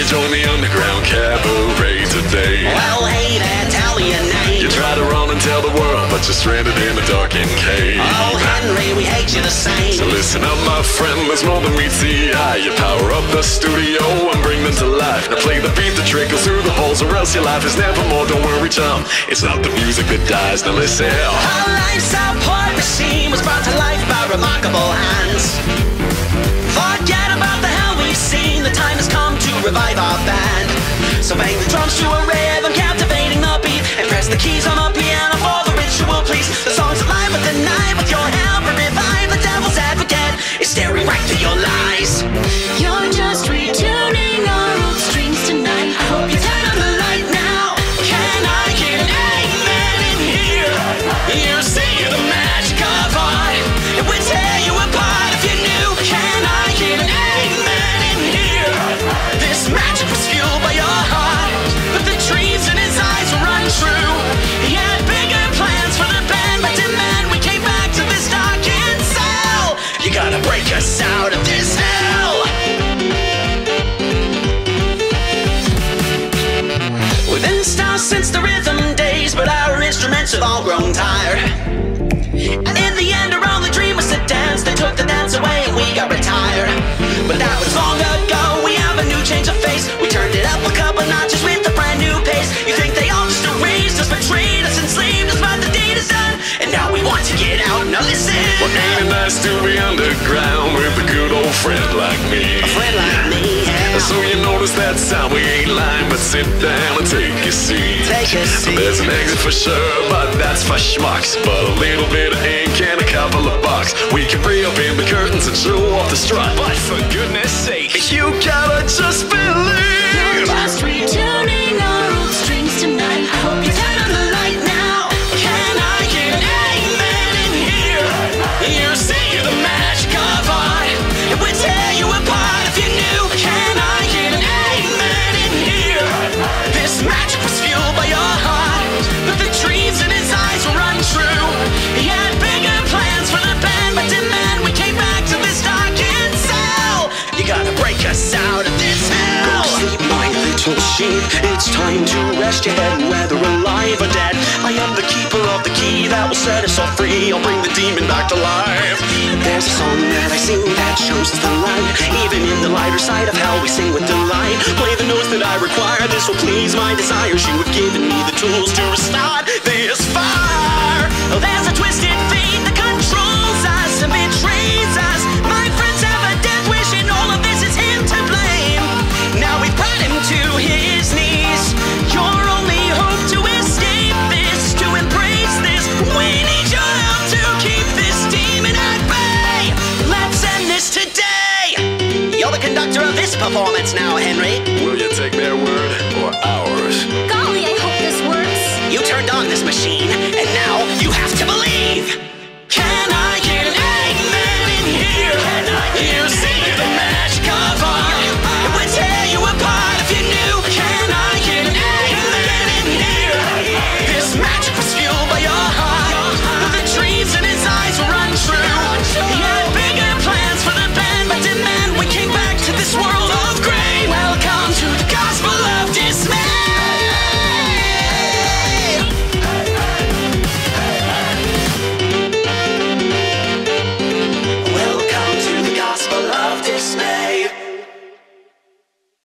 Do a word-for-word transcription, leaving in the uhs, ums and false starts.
join the underground cabaret today. Well, hey there, tell me your name. You try to run and tell the world, but you're stranded in a darkened cave. Oh, Henry, we hate you the same. So listen up, my friend, there's more than meets the eye. You power up the studio and bring them to life. Now play the beat that trickles through the holes, or else your life is never more. Don't worry, chum, it's not the music that dies. Now listen. Our life's output machine was brought to life by remarkable hands. Forget about the hell we've seen. The time has come to revive our band. So bang the drums to a rhythm, captivating the beat, and press the keys on the piano for the ritual, please. The song's alive with the night, with your help and revive. The devil's advocate is staring right through your lies. You're just retuning our old strings tonight. I hope you turn on the light now. Can I get an amen in here? You see the magic of art. It would tear you apart if you knew. Can I get an amen in here? This magic was fueled by your heart, but the dreams in his eyes were untrue. He had bigger plans for the band, but demand we came back to this darkened cell. You gotta break us out of this hell. We've been stars since the rhythm days, but our instruments have all grown tired. And in the end, our only dream was to dance. They took the dance away and we got retired. But that was long ago. We have a new change of face. We turned it up a couple notches with a brand new pace. You think they all just erased us, betrayed us, enslaved us, but the deed is done, and now we want to get out. Now listen. Well, ain't it nice to be underground with a good old friend like me? A friend like me, yeah. So you notice that sound, we ain't lying, but sit down and take a seat. Take a seat. There's an exit for sure, but that's for schmucks. But a little bit of ink and a couple of bucks, we can reopen the curtains and show off the strut. But for goodness sake, you gotta just believe. You're just retuning our old strings tonight. I hope you turn on the light now. Can I get an amen in here? You see the magic of art. It would tear you apart if you knew. Can I get an amen in here? This magic was fueled by your heart, but the dreams in his eyes were untrue. He had bigger plans for the band, but demand we came back to this darkened cell. You gotta break us out of this hell. Go sleep, my little sheep. It's time to rest your head, whether alive or dead. I am the keeper of the key that will set us all free. I'll bring the demon back to life. There's a song that I sing that shows us the light. Even in the lighter side of hell, we sing with delight. Play the notes that I require. This will please my desires. You have given me the tools to restore.